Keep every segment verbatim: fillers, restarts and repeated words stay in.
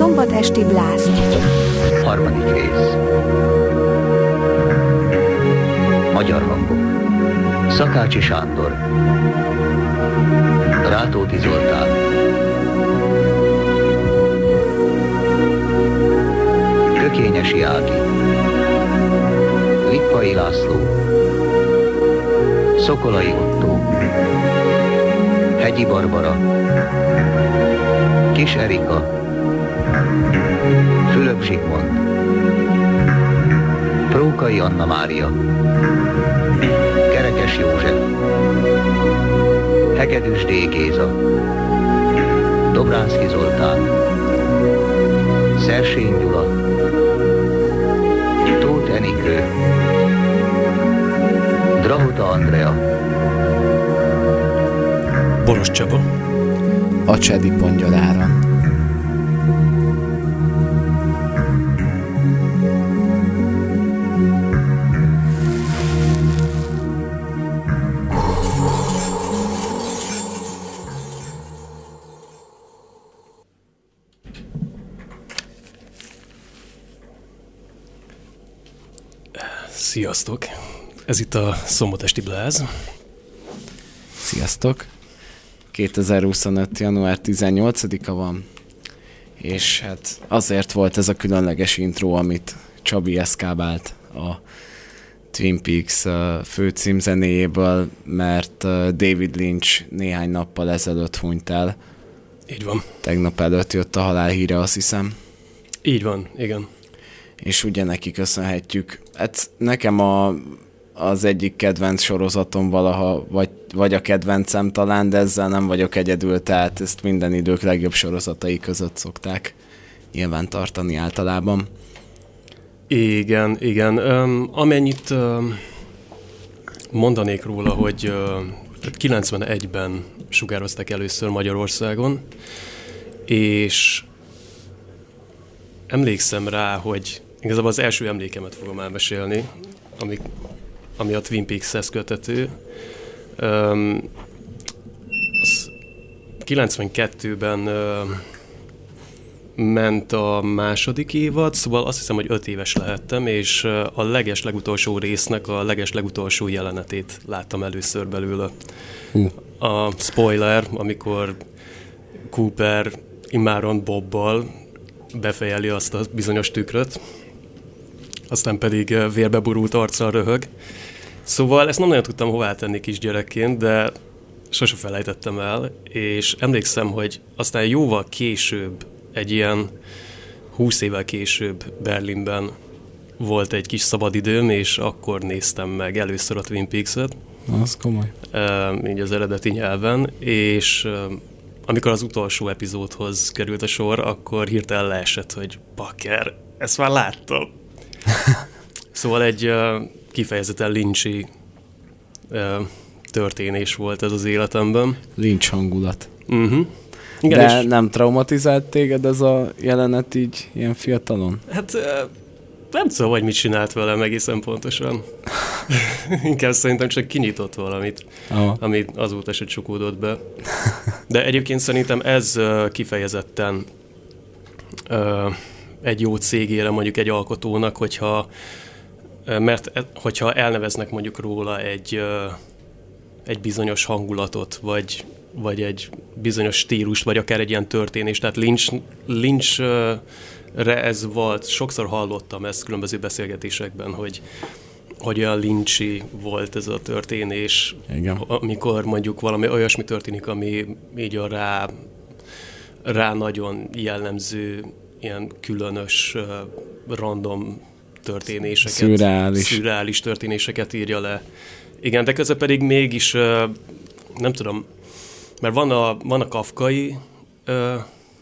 Szombat esti bláz. Harmadik rész. Magyar hangok. Szakácsi Sándor, Rátóti Zoltán, Kökényesi Ági, Lippai László, Szokolai Ottó, Hegyi Barbara, Kis Erika, Fülöp Zsigmond, Prókai Anna Mária, Kerekes József, Hegedűs D. Géza, Dobránszky Zoltán, Szersény Gyula, Tóth Enikő, Drahota Andrea, Boros Csaba, Acsedi Pongyol Áron. Sziasztok! Ez itt a Szombat esti bláz. Sziasztok! kétezer-huszonöt. január tizennyolcadika van, és hát azért volt ez a különleges intro, amit Csabi eszkábált a Twin Peaks főcímzenéjéből, mert David Lynch néhány nappal ezelőtt hunyt el. Így van. Tegnap előtt jött a halálhíre, azt hiszem. Így van, igen. És ugye neki köszönhetjük. Hát nekem a, az egyik kedvenc sorozatom valaha, vagy, vagy a kedvencem talán, de ezzel nem vagyok egyedül, tehát ezt minden idők legjobb sorozatai között szokták nyilván tartani általában. Igen, igen. Um, amennyit um, mondanék róla, hogy uh, kilencvenegyben sugározták először Magyarországon, és emlékszem rá, hogy igazából az első emlékemet fogom elmesélni, ami, ami a Twin Peaks-hez köthető. Um, kilencvenkettőben uh, ment a második évad, szóval azt hiszem, hogy öt éves lehettem, és uh, a leges legutolsó résznek a leges legutolsó jelenetét láttam először belőle. Uh. A spoiler, amikor Cooper immáron Bobbal befejeli azt a bizonyos tükröt, aztán pedig vérbe borult arccal röhög. Szóval ezt nem nagyon tudtam hová tenni kisgyerekként, de sose felejtettem el, és emlékszem, hogy aztán jóval később, egy ilyen húsz évvel később Berlinben volt egy kis szabadidőm, és akkor néztem meg először a Twin Peaks-et. Az komoly. Így az eredeti nyelven, és amikor az utolsó epizódhoz került a sor, akkor hirtelen leesett, hogy bakker, ezt már láttam. Szóval egy uh, kifejezetten Lynch-i uh, történés volt ez az életemben. Lynch hangulat. Uh-huh. Igen, de és nem traumatizált téged ez a jelenet így ilyen fiatalon? Hát uh, nem tudom, hogy mit csinált velem egészen pontosan. Inkább szerintem csak kinyitott valamit, Aha. amit azóta se csukódott be. De egyébként szerintem ez uh, kifejezetten uh, egy jó cégére mondjuk egy alkotónak, hogyha, uh, mert hogyha elneveznek mondjuk róla egy, uh, egy bizonyos hangulatot, vagy, vagy egy bizonyos stílust, vagy akár egy ilyen történést. Tehát Lynch, Lynch uh, re ez volt, sokszor hallottam ezt különböző beszélgetésekben, hogy, hogy olyan Lynch-i volt ez a történés, igen. Amikor mondjuk valami olyasmi történik, ami így a rá, rá nagyon jellemző, ilyen különös, uh, random történéseket, szürreális. szürreális történéseket írja le. Igen, de közben pedig mégis, uh, nem tudom, mert van a, van a kafkai, uh,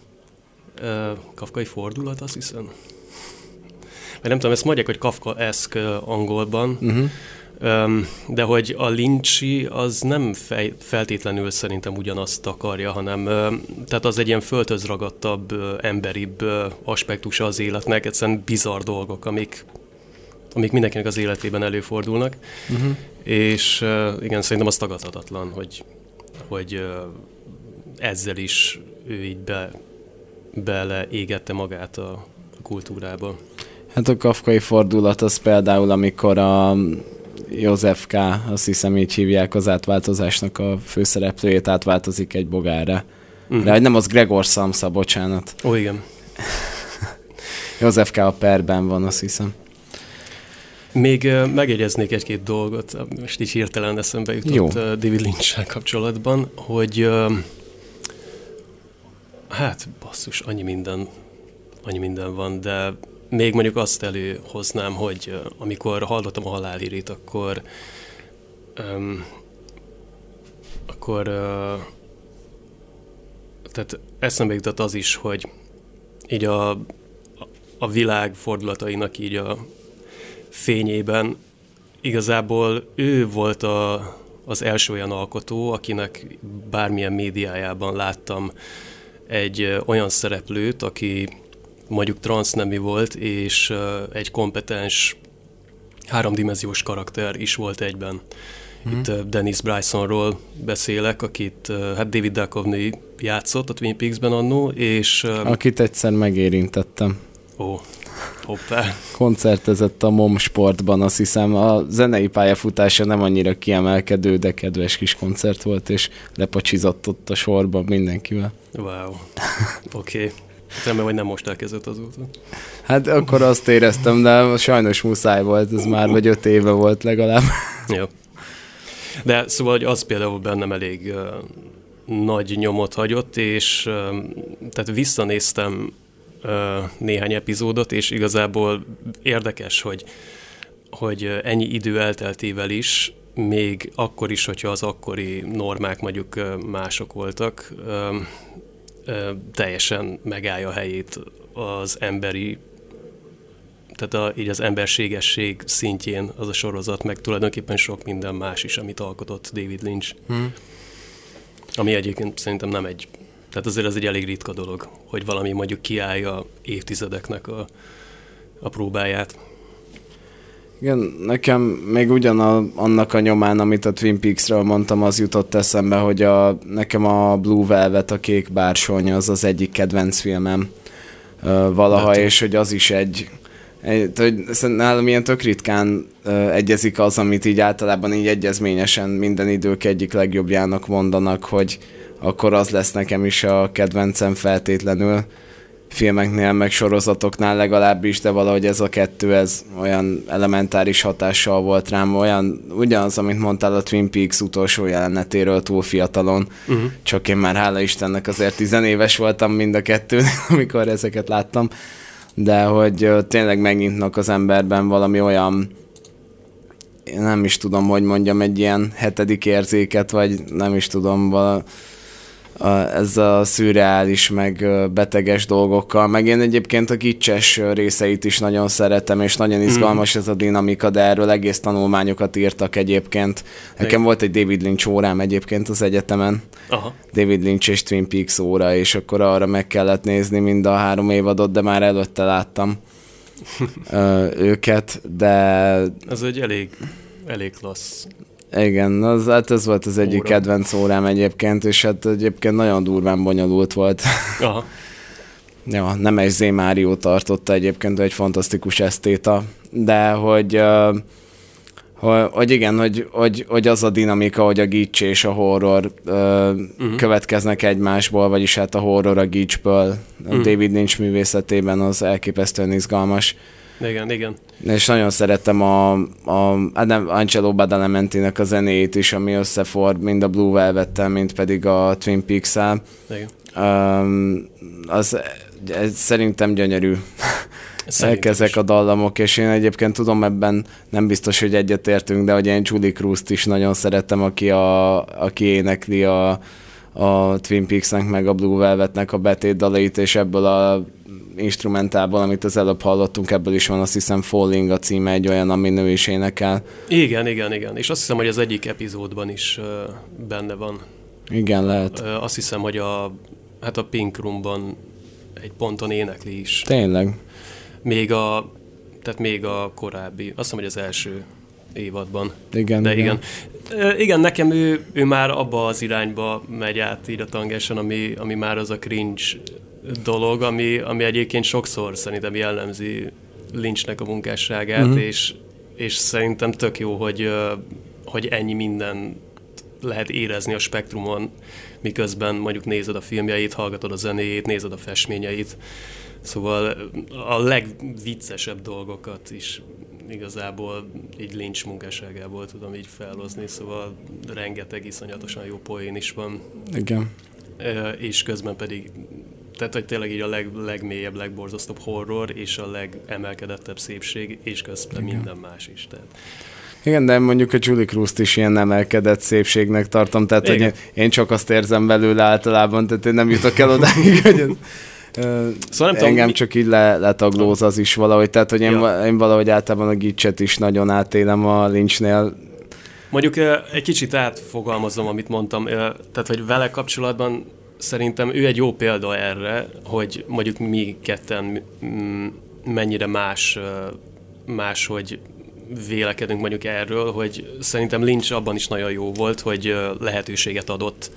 Uh, kafkai fordulat, azt hiszem. Mert nem tudom, ezt mondják, hogy Kafka-eszk uh, angolban, uh-huh. um, de hogy a Lynch-i az nem fej, feltétlenül szerintem ugyanazt akarja, hanem uh, tehát az egy ilyen földhöz ragadtabb, uh, emberibb uh, aspektusa az életnek, egyszerűen bizarr dolgok, amik, amik mindenkinek az életében előfordulnak, uh-huh. és uh, igen, szerintem az tagadhatatlan, hogy, hogy uh, ezzel is ő így be beleégette magát a, a kultúrába. Hát a kafkai fordulat az például, amikor a József K., azt hiszem így hívják az átváltozásnak a főszereplőjét, átváltozik egy bogárra. Uh-huh. De nem, az Gregor Samsa, bocsánat. Ó, igen. József K. a perben van, azt hiszem. Még uh, megjegyeznék egy-két dolgot, most így hirtelen eszembe jutott Jó. David Lynch-sel kapcsolatban, hogy uh, hát basszus, annyi minden, annyi minden van, de még mondjuk azt előhoznám, hogy uh, amikor hallottam a halálhírét, akkor um, akkor uh, tehát eszembe jutott az is, hogy így a, a világ fordulatainak így a fényében igazából ő volt a, az első olyan alkotó, akinek bármilyen médiájában láttam egy olyan szereplőt, aki mondjuk transznemű volt, és uh, egy kompetens háromdimenziós karakter is volt egyben. Mm-hmm. Itt uh, Dennis Brysonról beszélek, akit uh, hát David Duchovny játszott a Twin Peaksben annó, és... Uh, akit egyszer megérintettem. Ó, hoppá. Koncertezett a MOM Sportban, azt hiszem. A zenei pályafutása nem annyira kiemelkedő, de kedves kis koncert volt, és lepacsizott ott a sorban mindenkivel. Wow. Oké. Okay. Remélem, hogy nem most elkezdett azóta. Hát akkor azt éreztem, de sajnos muszáj volt, ez már vagy öt éve volt legalább. Jó. De szóval, hogy az például bennem elég uh, nagy nyomot hagyott, és uh, tehát visszanéztem uh, néhány epizódot, és igazából érdekes, hogy, hogy ennyi idő elteltével is, még akkor is, hogyha az akkori normák mondjuk uh, mások voltak, uh, uh, teljesen megállja a helyét az emberi, tehát a, így az emberségesség szintjén az a sorozat, meg tulajdonképpen sok minden más is, amit alkotott David Lynch. Hmm. Ami egyébként szerintem nem egy, tehát azért ez egy elég ritka dolog, hogy valami mondjuk kiállja évtizedeknek a, a próbáját. Igen, nekem még ugyan a, annak a nyomán, amit a Twin Peaks-ről mondtam, az jutott eszembe, hogy a, nekem a Blue Velvet, a Kék Bársony, az az egyik kedvenc filmem uh, valaha, de és hogy az is egy nálam ilyen tök ritkán uh, egyezik az, amit így általában így egyezményesen minden idők egyik legjobbjának mondanak, hogy akkor az lesz nekem is a kedvencem feltétlenül filmeknél, meg sorozatoknál legalábbis, de valahogy ez a kettő, ez olyan elementáris hatással volt rám, olyan, ugyanaz, amit mondtál a Twin Peaks utolsó jelenetéről túl fiatalon, uh-huh. csak én már hála Istennek azért tizenéves voltam mind a kettőn, amikor ezeket láttam, de hogy uh, tényleg megnyitnak az emberben valami olyan, én nem is tudom, hogy mondjam, egy ilyen hetedik érzéket, vagy nem is tudom, vala, uh, ez a szürreális, meg uh, beteges dolgokkal, meg én egyébként a kicses részeit is nagyon szeretem, és nagyon izgalmas mm. ez a dinamika, de erről egész tanulmányokat írtak egyébként. Nekem Még. volt egy David Lynch órám egyébként az egyetemen, Aha. David Lynch és Twin Peaks óra, és akkor arra meg kellett nézni mind a három évadot, de már előtte láttam uh, őket, de... Ez egy elég, elég klassz. Igen, az, hát ez volt az egyik óra. kedvenc órám egyébként, és hát egyébként nagyon durván bonyolult volt. Aha. Ja, Nemes Zé Márió tartotta egyébként, egy fantasztikus esztéta, de hogy... Uh, Hogy, hogy igen, hogy, hogy, hogy az a dinamika, hogy a gics és a horror uh, uh-huh. következnek egymásból, vagyis hát a horror a gicsből, uh-huh. a David Lynch művészetében az elképesztően izgalmas. Igen, igen. És nagyon szerettem a, a Angelo Badalamentinek a zenéjét is, ami összefor mind a Blue Velvettel, mind pedig a Twin Peaks-el. Um, az ez szerintem gyönyörű. Ezek a dallamok, és én egyébként tudom, ebben nem biztos, hogy egyetértünk, de hogy én Julie Cruz-t is nagyon szeretem, aki, a, aki énekli a, a Twin Peaks-nek, meg a Blue Velvetnek a betét dalait, és ebből a instrumentálból, amit az előbb hallottunk, ebből is van, azt hiszem Falling a címe, egy olyan, ami nő is énekel. Igen, igen, igen, és azt hiszem, hogy az egyik epizódban is uh, benne van. Igen, lehet. Uh, azt hiszem, hogy a, hát a Pink Roomban egy ponton énekli is. Tényleg? Még a, tehát még a korábbi, azt hiszem, hogy az első évadban. Igen, De igen. Igen, igen nekem ő, ő már abba az irányba megy át így a tangensen, ami, ami már az a cringe dolog, ami, ami egyébként sokszor szerintem jellemzi Lynchnek a munkásságát, uh-huh. és, és szerintem tök jó, hogy, hogy ennyi minden lehet érezni a spektrumon, miközben mondjuk nézed a filmjeit, hallgatod a zenéjét, nézed a festményeit. Szóval a legviccesebb dolgokat is igazából így Lynch munkásságából tudom így felhozni, szóval rengeteg iszonyatosan jó poén is van. Igen. És közben pedig, tehát hogy tényleg így a leg, legmélyebb, legborzasztóbb horror, és a legemelkedettebb szépség, és közben igen. minden más is. Tehát. Igen, de mondjuk a Julie Cruz-t is ilyen emelkedett szépségnek tartom, tehát igen. hogy én csak azt érzem belőle általában, tehát én nem jutok el odáig, hogy ez... Uh, szóval nem engem tudom, csak így le, letaglóz az is valahogy, tehát hogy én, ja. én valahogy általában a Gitchet is nagyon átélem a Lynchnél. Mondjuk egy kicsit átfogalmazom, amit mondtam, tehát hogy vele kapcsolatban szerintem ő egy jó példa erre, hogy mondjuk mi ketten mennyire más, más hogy vélekedünk mondjuk erről, hogy szerintem Lynch abban is nagyon jó volt, hogy lehetőséget adott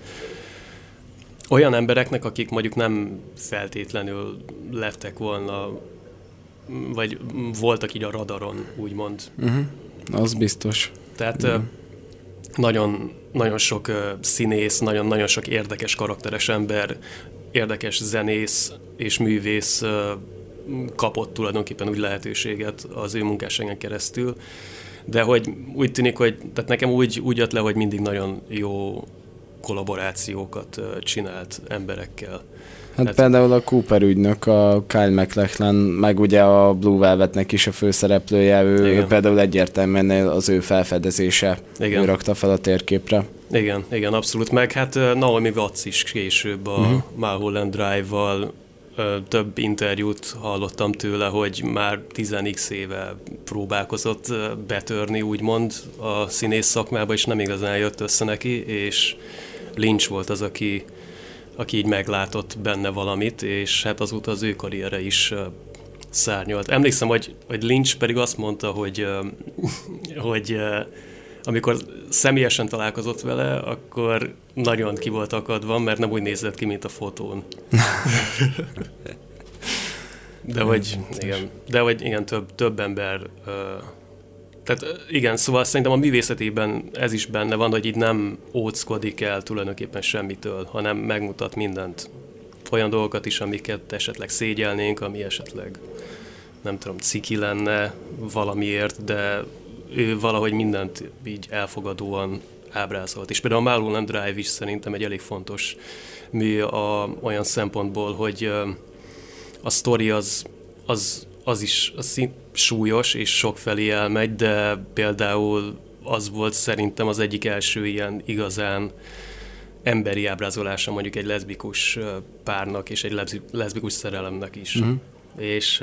olyan embereknek, akik mondjuk nem feltétlenül lettek volna, vagy voltak így a radaron, úgymond. Uh-huh. Az biztos. Tehát uh, nagyon, nagyon sok uh, színész, nagyon-nagyon sok érdekes karakteres ember, érdekes zenész és művész uh, kapott tulajdonképpen úgy lehetőséget az ő munkásságán keresztül, de hogy úgy tűnik, hogy tehát nekem úgy, úgy jött le, hogy mindig nagyon jó kollaborációkat csinált emberekkel. Hát, hát például a Cooper ügynök, a Kyle MacLachlan, meg ugye a Blue Velvetnek is a főszereplője, ő, ő például egyértelműen az ő felfedezése, igen. ő rakta fel a térképre. Igen, igen, abszolút. Meg hát Naomi Watts is később a uh-huh. Mulholland Drive-val több interjút hallottam tőle, hogy már tíz x éve próbálkozott betörni, úgymond a színész szakmába, és nem igazán jött össze neki, és Lynch volt az, aki, aki így meglátott benne valamit, és hát azóta az ő karriere is uh, szárnyalt. Emlékszem, hogy, hogy Lynch pedig azt mondta, hogy, uh, hogy uh, amikor személyesen találkozott vele, akkor nagyon ki volt akadva, mert nem úgy nézett ki, mint a fotón. De hogy igen, de hogy igen, több, több ember... Uh, Tehát igen, szóval szerintem a művészetében ez is benne van, hogy így nem óckodik el tulajdonképpen semmitől, hanem megmutat mindent. Olyan dolgokat is, amiket esetleg szégyelnénk, ami esetleg, nem tudom, ciki lenne valamiért, de ő valahogy mindent így elfogadóan ábrázolt. És például a Mulholland Drive is szerintem egy elég fontos mű a, olyan szempontból, hogy a sztori az, az, az is az szint, súlyos és sokfelé elmegy, de például az volt szerintem az egyik első ilyen igazán emberi ábrázolása mondjuk egy leszbikus párnak és egy leszbikus szerelemnek is. Mm. És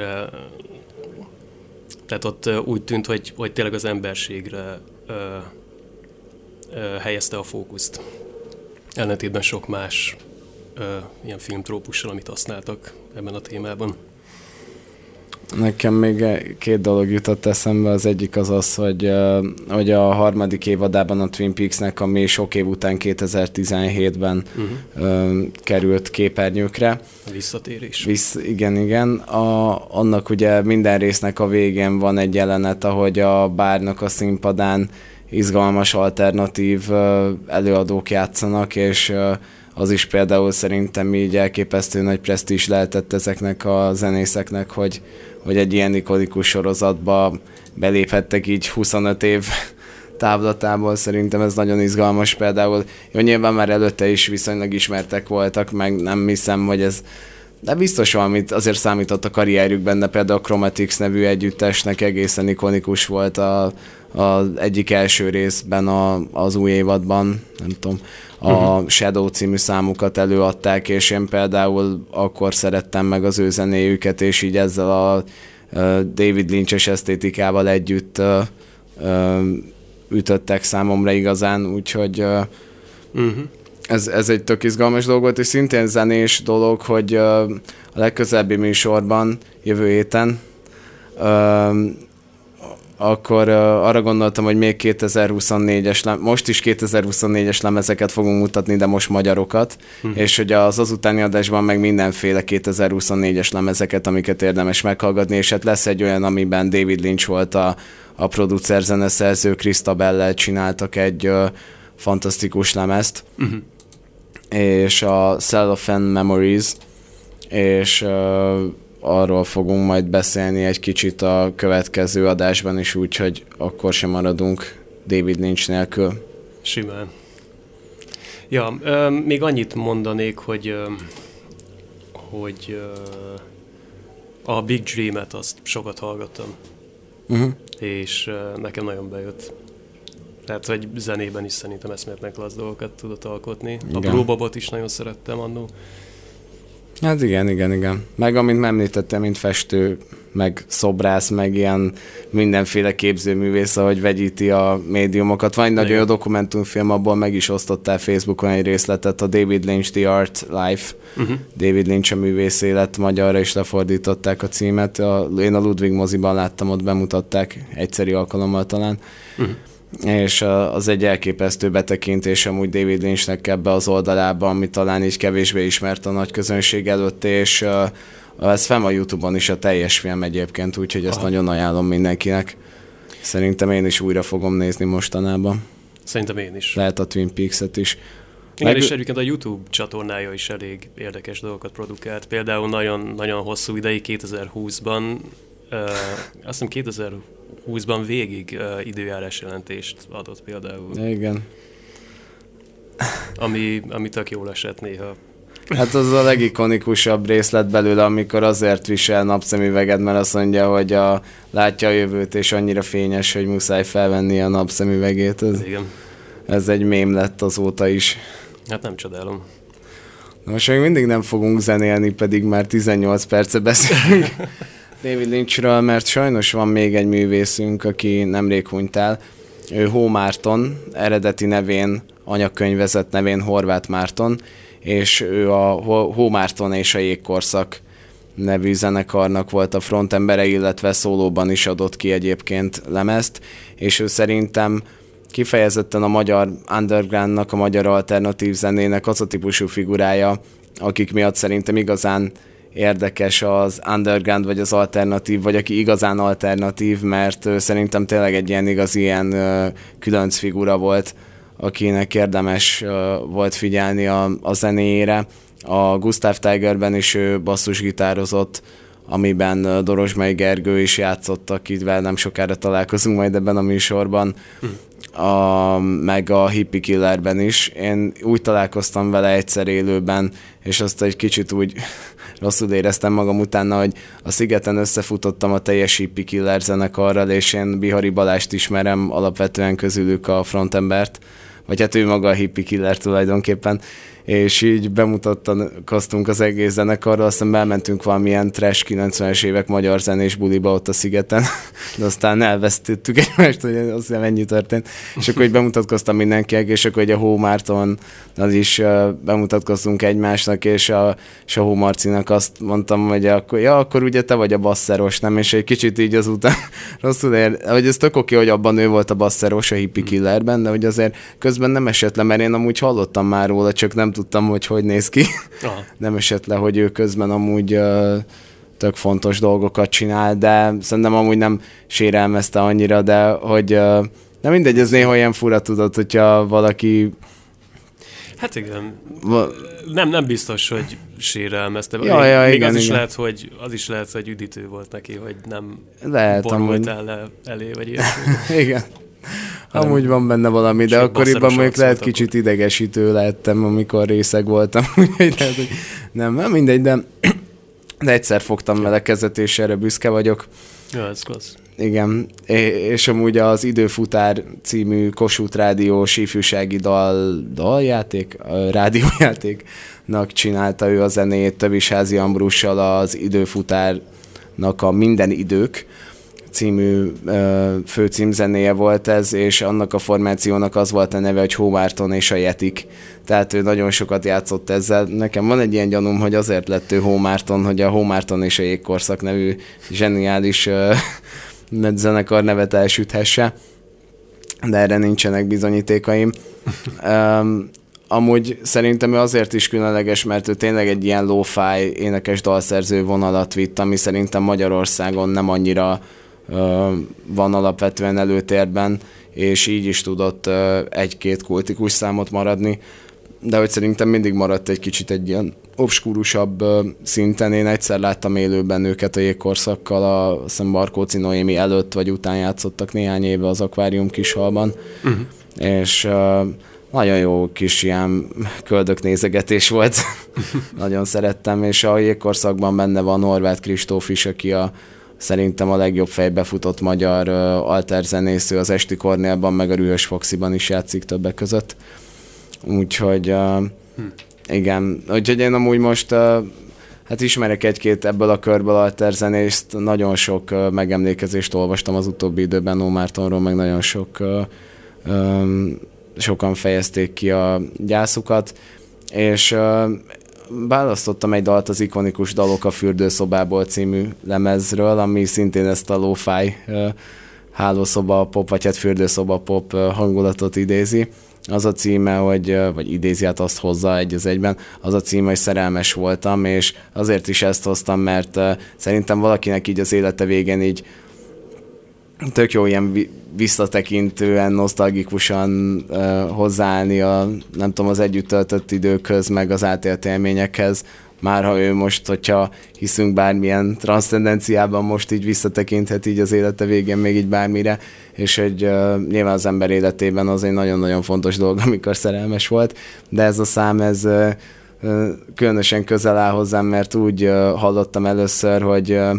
tehát ott úgy tűnt, hogy, hogy tényleg az emberségre ö, ö, helyezte a fókuszt. Ellentétben sok más ö, ilyen filmtrópussal, amit használtak ebben a témában. Nekem még két dolog jutott eszembe, az egyik az az, hogy, hogy a harmadik évadában a Twin Peaksnek, ami sok év után kétezer-tizenhétben uh-huh. került képernyőkre. A visszatérés. Visz, igen, igen. A, annak ugye minden résznek a végén van egy jelenet, ahogy a bárnak a színpadán izgalmas alternatív előadók játszanak, és az is például szerintem így elképesztő nagy presztízs lehetett ezeknek a zenészeknek, hogy, hogy egy ilyen ikonikus sorozatba beléphettek így huszonöt év távlatából. Szerintem ez nagyon izgalmas például. Jó, nyilván már előtte is viszonylag ismertek voltak, meg nem hiszem, hogy ez... De biztos valamit azért számított a karrierjükben, de például a Chromatics nevű együttesnek egészen ikonikus volt a, a egyik első részben a, az új évadban, nem tudom, a uh-huh. Shadow című számukat előadták, és én például akkor szerettem meg az ő zenéjüket, és így ezzel a, a David Lynch-es esztétikával együtt uh, uh, ütöttek számomra igazán, úgyhogy uh, uh-huh. ez, ez egy tök izgalmas dolog volt, és szintén zenés dolog, hogy uh, a legközelebbi műsorban jövő héten uh, akkor uh, arra gondoltam, hogy még kétezer-huszonnégyes, lem- most is kétezer-huszonnégyes lemezeket fogunk mutatni, de most magyarokat, hm. és hogy az azutáni adásban meg mindenféle kétezer-huszonnégyes lemezeket, amiket érdemes meghallgatni, és hát lesz egy olyan, amiben David Lynch volt a, a producer, zeneszerző, Chris Tabellel csináltak egy uh, fantasztikus lemezt, uh-huh. és a Cellophane Memories, és uh, arról fogunk majd beszélni egy kicsit a következő adásban is, úgyhogy akkor sem maradunk David Lynch nélkül. Simán. Ja, euh, még annyit mondanék, hogy, euh, hogy euh, a Big Dream-et azt sokat hallgattam, uh-huh. és euh, nekem nagyon bejött. Tehát, hogy zenében is szerintem eszméletlen klassz dolgokat tudott alkotni. Igen. A Blue Bobot is nagyon szerettem annó. Hát igen, igen, igen. Meg amint említettem, mint festő, meg szobrász, meg ilyen mindenféle képzőművész, ahogy vegyíti a médiumokat. Van egy nagyon jó dokumentumfilm, abból meg is osztottál Facebookon egy részletet, a David Lynch The Art Life. Uh-huh. David Lynch a művész élet, magyarra is lefordították a címet. A, én a Ludwig moziban láttam, ott bemutatták egyszeri alkalommal talán. Uh-huh. És az egy elképesztő betekintés amúgy David Lynchnek ebbe az oldalába, ami talán így kevésbé ismert a nagy közönség előtt, és ez fenn a YouTube-on is a teljes film egyébként, úgyhogy ezt Aha. nagyon ajánlom mindenkinek. Szerintem én is újra fogom nézni mostanában. Szerintem én is. Lehet a Twin Peaks-et is. Igen, Meg... és egyébként a YouTube csatornája is elég érdekes dolgokat produkált. Például nagyon, nagyon hosszú ideig, kétezer-húszban, uh, azt hiszem kétezer-húszban végig uh, időjárás jelentést adott például. Igen. Ami, ami tök jól esett néha. Hát az a legikonikusabb részlet belőle, amikor azért visel napszemüveget, mert azt mondja, hogy a, látja a jövőt, és annyira fényes, hogy muszáj felvenni a napszemüvegét. Ez, Igen. ez egy mém lett azóta is. Hát nem csodálom. Na most még mindig nem fogunk zenélni, pedig már tizennyolc perce beszélünk David Lynchről, mert sajnos van még egy művészünk, aki nemrég hunyt el. Ő Hó Márton, eredeti nevén, anyakönyvezett nevén Horváth Márton, és ő a Hó Márton és a Jégkorszak nevű zenekarnak volt a frontembere, illetve szólóban is adott ki egyébként lemezt, és ő szerintem kifejezetten a magyar undergroundnak, a magyar alternatív zenének az a típusú figurája, akik miatt szerintem igazán érdekes az underground, vagy az alternatív, vagy aki igazán alternatív, mert szerintem tényleg egy ilyen igaz ilyen különc figura volt, akinek érdemes volt figyelni a, a zenéjére. A Gustav Tigerben is ő basszusgitározott, amiben Dorozsmai Gergő is játszott, akivel nem sokára találkozunk majd ebben a műsorban, hm. a, meg a Hippie Killerben is. Én úgy találkoztam vele egyszer élőben, és azt egy kicsit úgy rosszul éreztem magam utána, hogy a Szigeten összefutottam a teljes Hippie Killer zenekarral, és én Bihari Balást ismerem alapvetően közülük a frontembert, vagy hát ő maga a Hippie Killer tulajdonképpen, és így bemutatkoztunk az egész zenekarral, aztán bementünk valamilyen trash kilencvenes évek magyar zenés buliba ott a Szigeten, de aztán elvesztettük egymást, hogy azt hiszem ennyi történt, és akkor így bemutatkoztam mindenkinek, és akkor egy a Hó Márton az is uh, bemutatkoztunk egymásnak, és a, és a Hó Marcinak azt mondtam, hogy akkor, ja, akkor ugye te vagy a basszeros, nem? És egy kicsit így azután rosszul ér, hogy ez tök oké, hogy abban ő volt a basszeros a Hippie Killerben, de hogy azért közben nem esett le, mert én amúgy hallottam már róla, csak nem tudtam, hogy hogy néz ki. Aha. Nem esett le, hogy ő közben amúgy uh, tök fontos dolgokat csinál, de szerintem amúgy nem sérelmezte annyira, de hogy uh, nem mindegy, ez néha ilyen fura tudod, hogyha valaki... Hát igen. Va... Nem, nem biztos, hogy sérelmezte. Ja, ja, még igen, az, is igen. Lehet, hogy, az is lehet, hogy üdítő volt neki, hogy nem lehet, borultál amúgy... le elé, vagy ilyesmi. Igen. Amúgy van benne valami, de akkoriban mondjuk lehet kicsit idegesítő lehettem, amikor részeg voltam. Úgyhogy lehet, hogy nem, nem mindegy, de, de egyszer fogtam vele kezet, és erre büszke vagyok. Ja, ez klassz. Igen, és amúgy az Időfutár című Kossuth rádiós ifjúsági dal, daljáték, rádiójátéknak csinálta ő a zenét Tövisházi Ambrussal, az Időfutárnak a Minden idők című ö, főcímzenéje volt ez, és annak a formációnak az volt a neve, hogy Hó Márton és a Jetik. Tehát ő nagyon sokat játszott ezzel. Nekem van egy ilyen gyanúm, hogy azért lett ő Hó Márton, hogy a Hó Márton és a Jégkorszak nevű zseniális ö, zenekar nevet elsüthesse, de erre nincsenek bizonyítékaim. um, amúgy szerintem ő azért is különleges, mert ő tényleg egy ilyen lo-fi énekes dalszerző vonalat vitt, ami szerintem Magyarországon nem annyira uh, van alapvetően előtérben, és így is tudott uh, egy-két kultikus számot maradni, de hogy szerintem mindig maradt egy kicsit egy ilyen obskúrusabb uh, szinten. Én egyszer láttam élőben őket a Jégkorszakkal, a, azt hiszem Barkóczy Noémi előtt vagy után játszottak néhány éve az Akvárium Kishalban, uh-huh. és uh, nagyon jó kis ilyen köldöknézegetés volt. Nagyon szerettem, és a Jégkorszakban benne van Horváth Kristóf is, aki a, szerintem a legjobb fejbe futott magyar uh, alterzenésző, az Esti Kornélban, meg a Rühös Foxiban is játszik többek között. Úgyhogy uh, hm. igen, úgyhogy én amúgy most uh, hát ismerek egy-két ebből a körből alterzenészt, nagyon sok uh, megemlékezést olvastam az utóbbi időben No Mártonról, meg nagyon sok uh, um, sokan fejezték ki a gyászukat, és uh, választottam egy dalt az ikonikus Dalok a fürdőszobából című lemezről, ami szintén ezt a lo-fi uh, hálószoba pop, vagy hát fürdőszoba pop uh, hangulatot idézi. Az a címe, hogy, uh, vagy idézi, hát azt hozza egy az egyben, az a címe, hogy Szerelmes voltam, és azért is ezt hoztam, mert uh, szerintem valakinek így az élete végén így tök jó ilyen visszatekintően, nosztalgikusan uh, hozzáállni a, nem tudom, az együtt töltött időkhöz, meg az átélt élményekhez. Már ha ő most, hogyha hiszünk bármilyen transzcendenciában, most így visszatekinthet így az élete végén még így bármire, és hogy uh, nyilván az ember életében az egy nagyon-nagyon fontos dolog, amikor szerelmes volt, de ez a szám, ez uh, uh, különösen közel áll hozzám, mert úgy uh, hallottam először, hogy uh,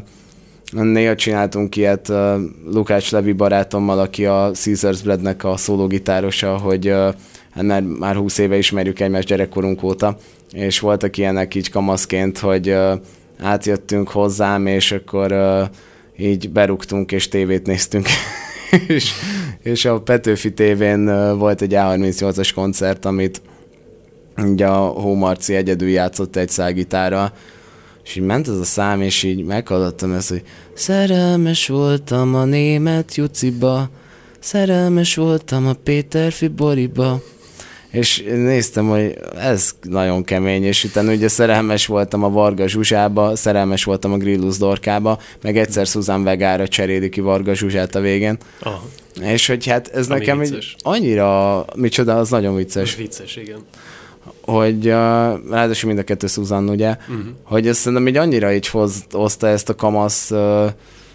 néha csináltunk ilyet uh, Lukács Levi barátommal, aki a Caesars Breadnek a szólógitárosa, hogy uh, már, már húsz éve ismerjük egymást gyerekkorunk óta, és voltak ilyenek így kamaszként, hogy uh, átjöttünk hozzám, és akkor uh, így berúgtunk, és tévét néztünk. és, és a Petőfi tévén uh, volt egy á harmincnyolcas koncert, amit ugye a Hómarci egyedül játszott egy szágitárral, és így ment ez a szám, és így meghallottam ezt, hogy szerelmes voltam a német Juciba, szerelmes voltam a Péterfi Boriba, és néztem, hogy ez nagyon kemény, és utána ugye szerelmes voltam a Varga Zsuzsába, szerelmes voltam a Grillus Dorkába, meg egyszer Susan Vegára cseréli ki Varga Zsuzsát a végén. Aha. És hogy hát ez ami nekem egy annyira, micsoda, az nagyon vicces. Vicces, igen. Hogy uh, ráadásul mind a kettő Susan, ugye, uh-huh. hogy ezt szerintem így annyira így hoz, hozta ezt a kamasz uh,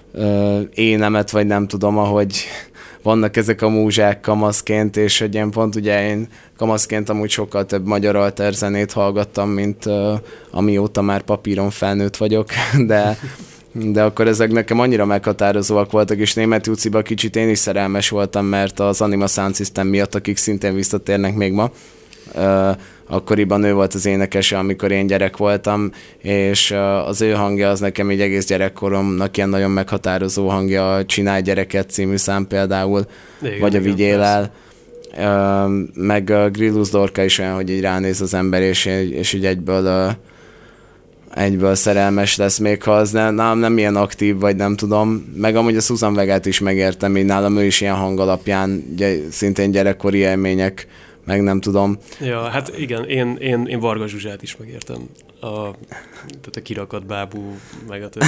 uh, énemet, vagy nem tudom, ahogy vannak ezek a múzsák kamaszként, és hogy én pont ugye én kamaszként amúgy sokkal több magyar alterzenét hallgattam, mint uh, amióta már papíron felnőtt vagyok, de, de akkor ezek nekem annyira meghatározóak voltak, és Német Juciba kicsit én is szerelmes voltam, mert az Anima Sound System miatt, akik szintén visszatérnek még ma, uh, akkoriban ő volt az énekese, amikor én gyerek voltam, és az ő hangja az nekem így egész gyerekkoromnak ilyen nagyon meghatározó hangja, a Csinálj gyereket című szám például, igen, vagy a Vigyél el, meg a Grillus Dorka is olyan, hogy így ránéz az ember, és, és így egyből, egyből szerelmes lesz, még ha az nem, nem, nem ilyen aktív, vagy nem tudom, meg amúgy a Susan Vegát is megértem, így nálam ő is ilyen hang alapján, szintén gyerekkori élmények, meg nem tudom. Ja, hát igen, én, én, én Varga Zsuzsát is megértem. A, tehát a kirakat bábú, meg a többi.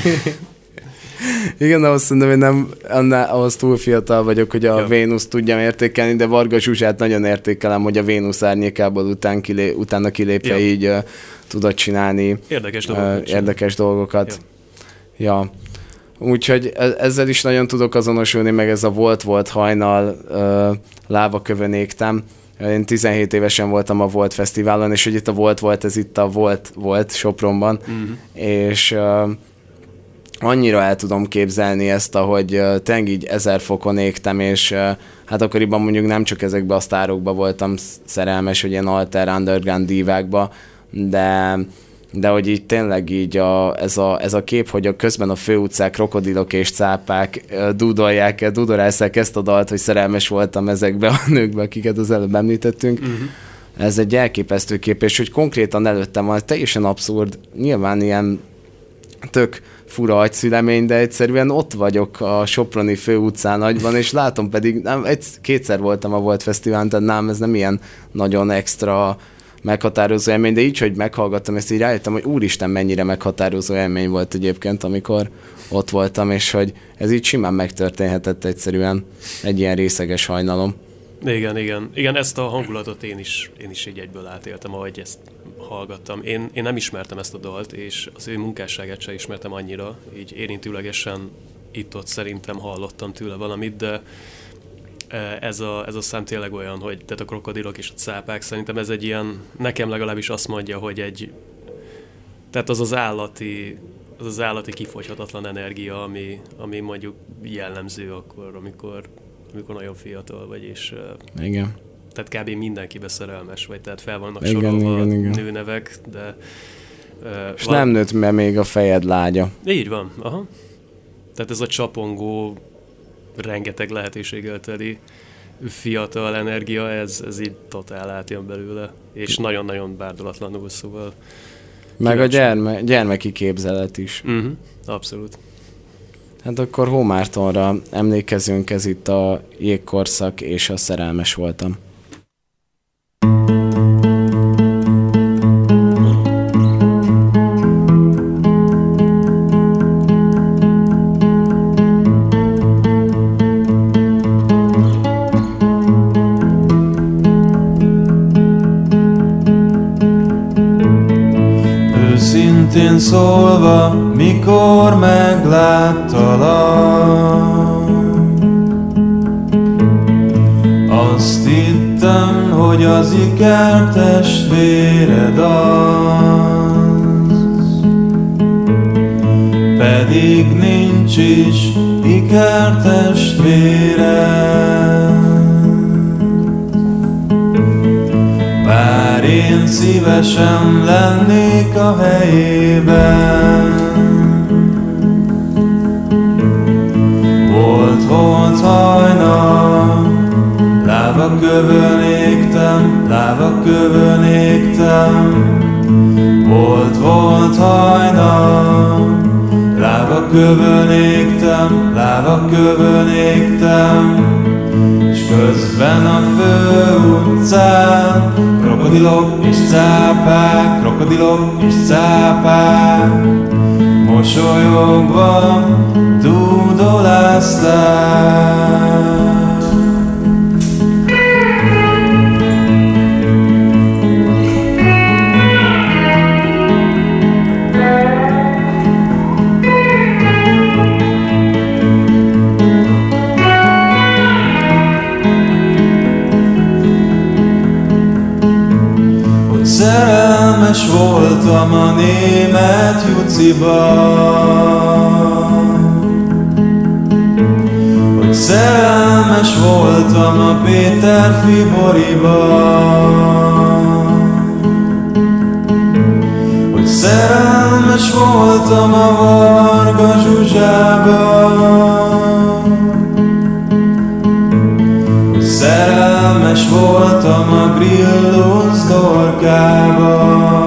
Igen, ahhoz szerintem, hogy nem, annál, ahhoz túl fiatal vagyok, hogy a ja. Vénusz tudjam értékelni, de Varga Zsuzsát nagyon értékelem, hogy a Vénusz árnyékából után kilé, utána kilépve ja. így uh, tudott csinálni érdekes, dolgokat, uh, érdekes dolgokat. Ja. ja. Úgyhogy ezzel is nagyon tudok azonosulni, meg ez a volt-volt hajnal uh, lávakövön égtem. Én tizenhét évesen voltam a Volt Fesztiválon, és hogy itt a Volt volt, ez itt a Volt volt Sopronban, uh-huh. és uh, annyira el tudom képzelni ezt, ahogy uh, tényleg így ezer fokon égtem, és uh, hát akkoriban mondjuk nem csak ezekbe a sztárokba voltam szerelmes, hogy ilyen alter underground dívákba, de de hogy így tényleg így a, ez, a, ez a kép, hogy a közben a főutcák, krokodilok és cápák dúdolják, dudorásszák ezt a dalt, hogy szerelmes voltam ezekbe a nőkbe, akiket az előbb említettünk. Uh-huh. Ez egy elképesztő kép, és hogy konkrétan előttem van, teljesen abszurd, nyilván ilyen tök fura agyszülemény, de egyszerűen ott vagyok a Soproni főutcán agyban, és látom pedig, nem, egy, kétszer voltam a Volt Fesztiválon, tehát nem, ez nem ilyen nagyon extra meghatározó élmény, de így, hogy meghallgattam ezt, így rájöttem, hogy úristen, mennyire meghatározó élmény volt egyébként, amikor ott voltam, és hogy ez így simán megtörténhetett egyszerűen egy ilyen részeges hajnalom. Igen, igen. Igen, ezt a hangulatot én is, én is így egyből átéltem, ahogy ezt hallgattam. Én, én nem ismertem ezt a dalt, és az ő munkásságát sem ismertem annyira, így érintőlegesen itt-ott szerintem hallottam tőle valamit, de ez a, ez a szám tényleg olyan, hogy tehát a krokodilok és a cápák, szerintem ez egy ilyen, nekem legalábbis azt mondja, hogy egy, tehát az az állati, az az állati kifogyhatatlan energia, ami, ami mondjuk jellemző akkor, amikor, amikor nagyon fiatal vagy, és igen. Tehát kb. Mindenkibe szerelmes vagy, tehát fel vannak igen, sorolva igen, igen. nőnevek, de... Uh, és van... nem nőtt, mert még a fejed lágya. Így van, aha. Tehát ez a csapongó, rengeteg lehetőséggel teli fiatal energia, ez, ez így totál átjön belőle, és nagyon-nagyon bárdolatlanul, szóval... Meg a gyerme, gyermeki képzelet is. Uh-huh, abszolút. Hát akkor Hó Mártonra emlékezünk, ez itt a Jégkorszak, és a Szerelmes voltam. Őszintén szólva, mikor megláttalak, azt hittem, hogy az ikertestvéred az, pedig nincs is ikertestvéred. Bár én szívesen lennék a helyében, volt-volt hajnal, láva kövön égtem, láva kövön égtem. Volt-volt hajnal, láva kövön égtem, láva kövön égtem. És közben a főutcán krokodilok és cápák, krokodilok és cápák mosolyogva dúdolázták. Szerelmes voltam a német Juciba, hogy szerelmes voltam a Péter Fiboriba, hogy szerelmes voltam a Varga Zsuzsába, hogy szerelmes voltam a Grillus Dorkába.